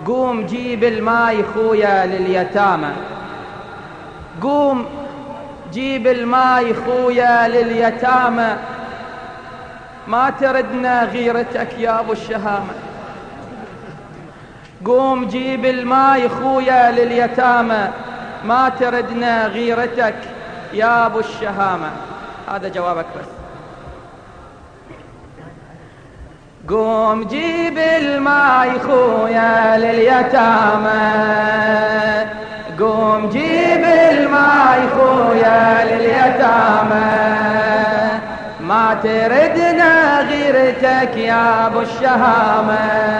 قوم جيب الماي خويا لليتامى، قوم جيب الماي خويا لليتامى، ما تردنا غيرتك يا ابو الشهامة. قوم جيب الماي خويا لليتامى، ما تردنا غيرتك يا ابو الشهامة. هذا جوابك بس. قوم جيب الماي خويا لليتامى، قوم جيب الماي خويا لليتامى، ما تردنا غيرتك يا ابو الشهامة،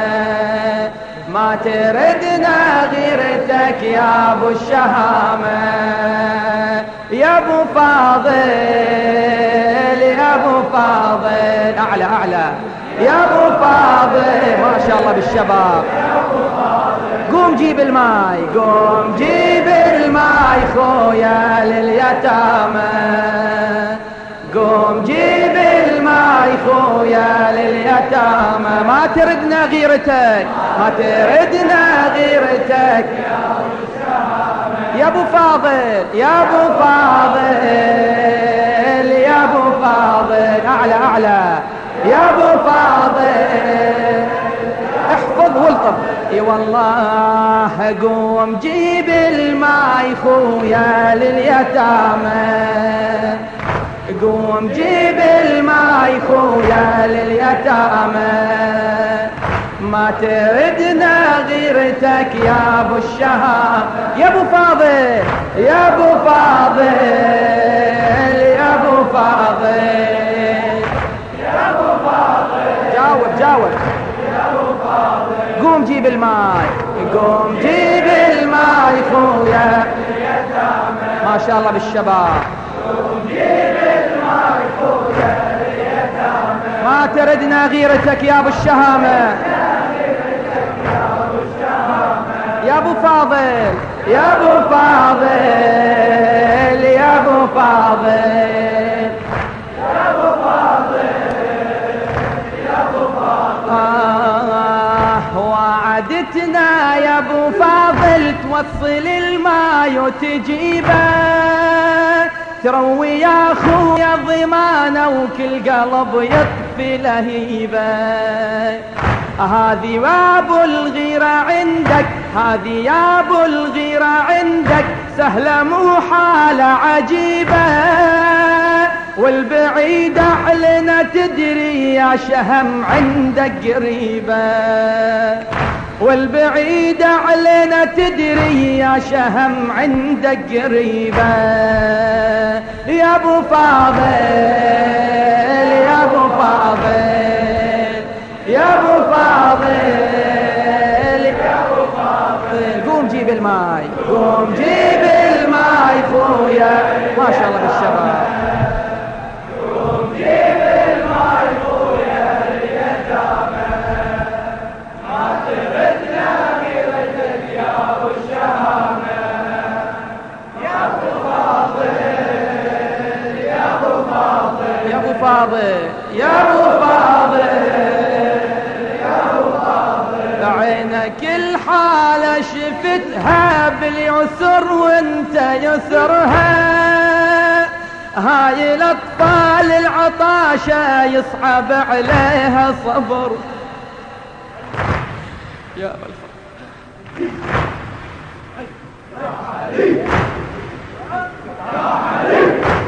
ما تردنا غيرتك يا ابو الشهامة. يا ابو فاضل يا ابو فاضل، اعلى اعلى، يا ابو فاضل ما شاء الله بالشباب. قوم جيب الماي، قوم جيب الماي خويا لليتامى، قوم جيب الماي خويا لليتامى، ما تردنا غيرتك، ما تردنا غيرتك يا ابو فاضل، يا ابو فاضل، يا ابو فاضل، اعلى اعلى، يا ابو فاضل احفظ والطف. اي والله قوم جيب الماي خويا لليتامى، قوم جيب الماي خويا لليتامى، ما تردنا غيرتك يا ابو الشهامة. يا ابو فاضل، يا ابو فاضل، يا ابو فاضل، يا ابو فاضل، جاوب جاوب. يا ابو فاضل قوم جيب الماي، قوم جيب الماي خويا لليتامى، ما شاء الله بالشباب. قوم جيب الماي خويا لليتامى، ما تردنا غيرتك يا ابو الشهامة، يا ابو فاضل، يا ابو فاضل، يا ابو فاضل، يا ابو فاضل، يا ابو فاضل. وعدتنا يا ابو فاضل توصل الماي وتجيبه، تروي يا اخويا ضمانه وكل قلب يطفي لهيبه. هذه يا ابو الغيرة عندك، هذه يا ابو الغيرة عندك، سهلة مو حالة عجيبة، والبعيد علينا تدري يا شهم عندك قريبة، والبعيد علينا تدري يا شهم عندك قريبة. يا ابو فاضل، يا ابو فاضل، يا ابو فاضل، يا ابو فاضل قوم جيب الماي، قوم جيب الماي خويا، ما شاء الله بالشباب. قوم جيب الماي خويا لليتامى، ما تردنا غيرتك يا ابو الشهامة. يا ابو فاضل، يا ابو فاضل، يا ابو فاضل، يا ابو فاضل، عينك الحالة شفتها باليسر وانت يسرها، هاي الاطفال العطاشة يصعب عليها صبر. يا الفضل يا علي، يا علي،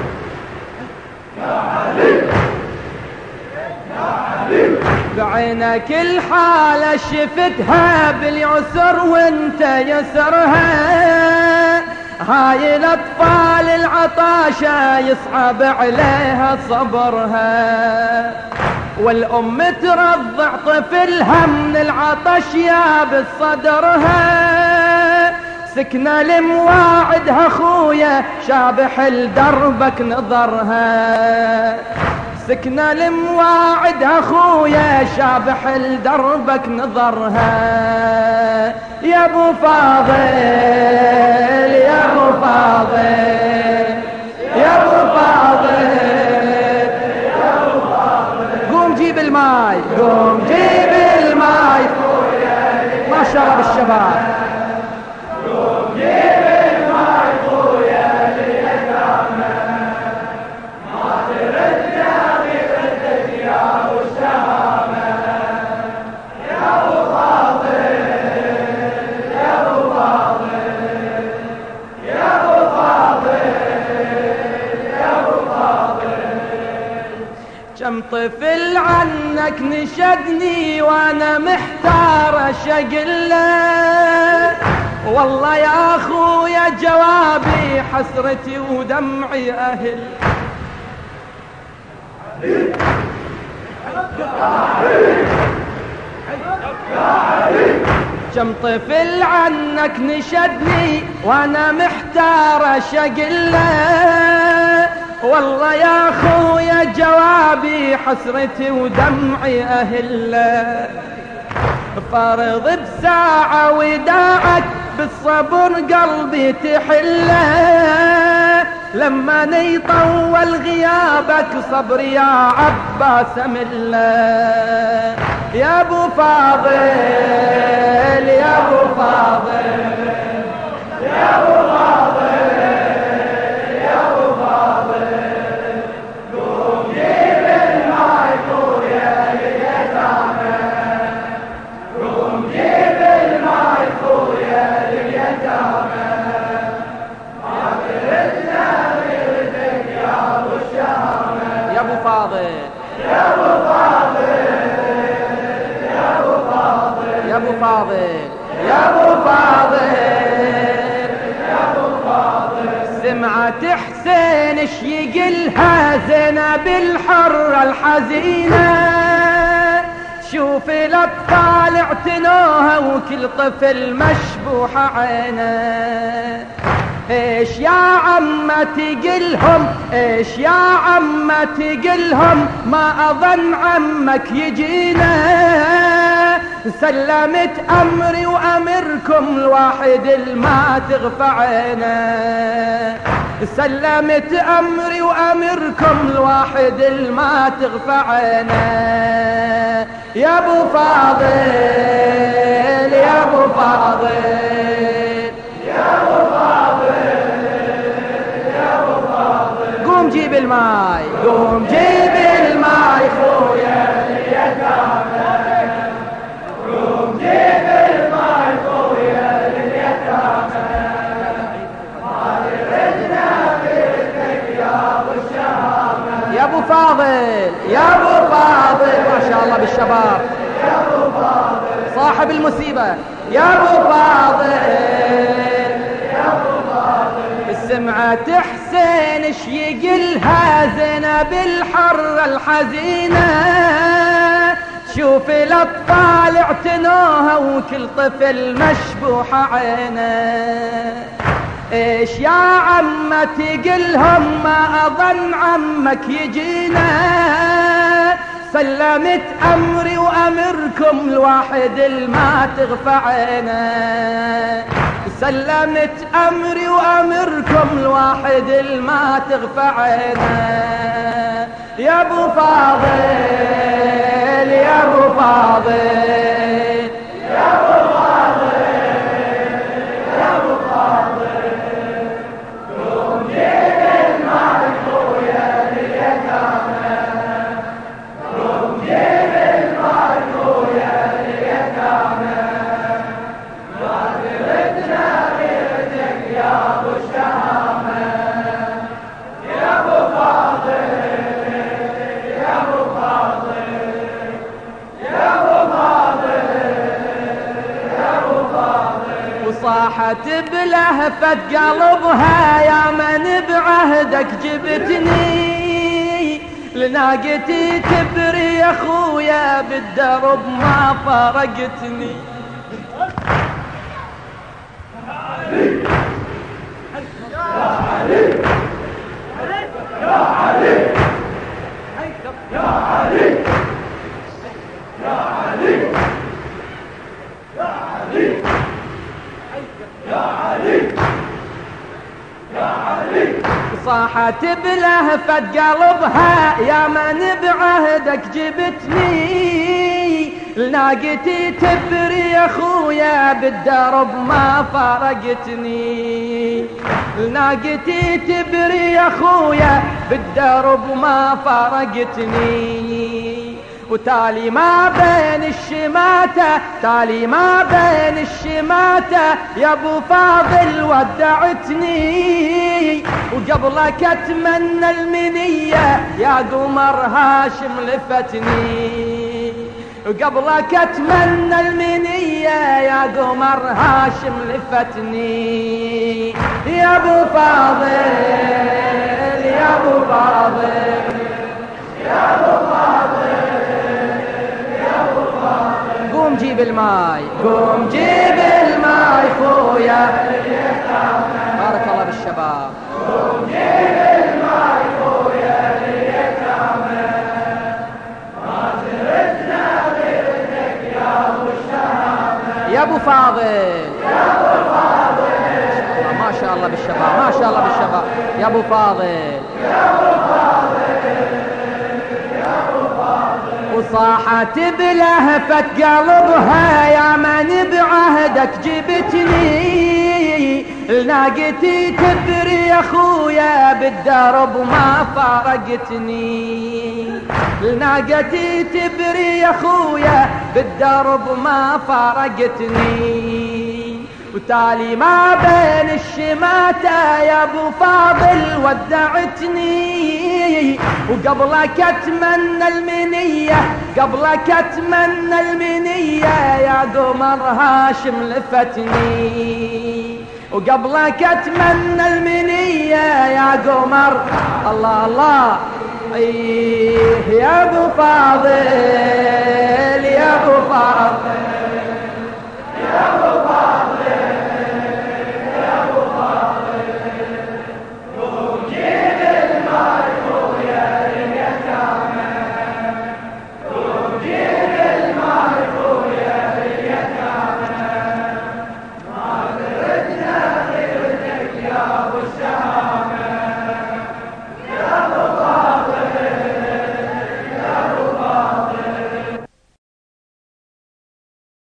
يا علي، يا علي. بعينك الحالة شفتها باليسر وانت يسرها، هاي الاطفال العطاشة يصعب عليها صبرها، والام ترضع طفلها من العطش يا بالصدرها، سكنة لمواعدها خويا شابح لدربك نظرها، سكنة لمواعدها خويا شابح لدربك نظرها. يا ابو فاضل، يا ابو فاضل، يا ابو فاضل، يا ابو فاضل قوم جيب الماي، قوم جيب الماي خويا، ما شاء الله بالشباب. قوم جيب الماي خويا ليتامى ما تردنا بردك يا ابو الشهامة يا ابو فاضل يا ابو فاضل يا ابو فاضل يا ابو فاضل. كم طفل عنك نشدني وانا محتار شقله، والله يا اخويا جوابي حسرتي ودمعي اهل. كم طفل عنك نشدني وانا محتار شقله، والله يا اخويا جوابي حسرتي ودمعي اهله. فرض بساعة وداعك بالصبر قلبي تحله، لما يطول غيابك صبري يا عباس مله. يا ابو فاضل يا ابو فاضل يا ابو فاضل يا ابو فاضل. قوم جيب الماي خويا لليتامى قوم جيب الماي خويا لليتامى ما تردنا بردك يا ابو الشهامة يا ابو فاضل يا ابو فاضل يا ابو فاضل يا ابو فاضل يا ابو فاضل يا ابو فاضل. سمعت حسين اش يقلها زينب الحرة الحزينة، شوف الاطفال اعتنوها وكل طفل مشبوح عينه. ايش يا عمة تقلهم ايش يا عمة تقلهم ما اظن عمك يجينا، سلمت امري وامركم الواحد الما تغفى عينه. سلمت امري وامركم الواحد الما تغفى عينه. يا ابو فاضل يا ابو فاضل يا ابو فاضل يا ابو فاضل. قوم جيب الماي قوم جيب الماي خويا لليتامى قوم جيب الماي خويا لليتامى ما تردنا بردك يا ابو الشهامة يا ابو فاضل يا ابو فاضل. ما شاء الله بالشباب. يا ابو فاضل صاحب المصيبة يا ابو فاضل يا ابو فاضل. سمعت حسين اش يقلها زينب الحرة الحزينة، شوف الاطفال اعتنوها وكل طفل مشبوح عينه. ايش يا عمة تقلهم ما اظن عمك يجينا، سلمت امري وامركم الواحد الما تغفى عينه. سلمت امري وامركم الواحد الما تغفى عينه. يا ابو فاضل يا ابو فاضل يا ابو فاضل يا ابو فاضل. قوم جيب الماي خويا لليتامى قوم جيب الماي خويا لليتامى ما تردنا بردك يا ابو الشهامة يا ابو فاضل يا ابو فاضل يا ابو فاضل يا ابو فاضل. وصاحت بلهفة قلبها يا من بعهدك جبتني، لناقتي تبري يا خويا بالدرب ما فرقتني. صاحت بلهفة قلبها يا من بعهدك جبتني، ناقتي تبري يا خويا بالدرب ما فارقتني، ناقتي تبري يا خويا بالدرب ما فارقتني، وتالي ما بين الشماتة، تالي ما بين الشماتة يا ابو فاضل ودعتني، وقبلك اتمنى المنية يا قمر هاشم لفتني، وقبلك اتمنى المنية يا قمر هاشم لفتني، يا ابو فاضل يا ابو فاضل يا ابو فاضل يا ابو فاضل، قوم جيب الماي قوم جيب الماي خويا، بارك الله بالشباب، قوم جيب الماي خويا لليتامى، ما تردنا غيرك يا ابو الشهامة، يا ابو فاضل يا ابو فاضل، ما شاء الله بالشباب ما شاء الله بالشباب، يا ابو فاضل يا ابو فاضل يا ابو فاضل، وصاحت بلهفة قلبها يا من بعهدك جبتني، ناقتي تبري يا خويا بالدرب ما فارقتني، ناقتي تبري يا خويا بالدرب ما فارقتني، وتالي ما بين الشماتة يا ابو فاضل ودعتني، وقبلك اتمنى المنية، قبلك اتمنى المنية يا قمر هاشم لفتني، وقبلك اتمنى المنية يا قمر، الله الله ايه يا ابو فاضل يا ابو فاضل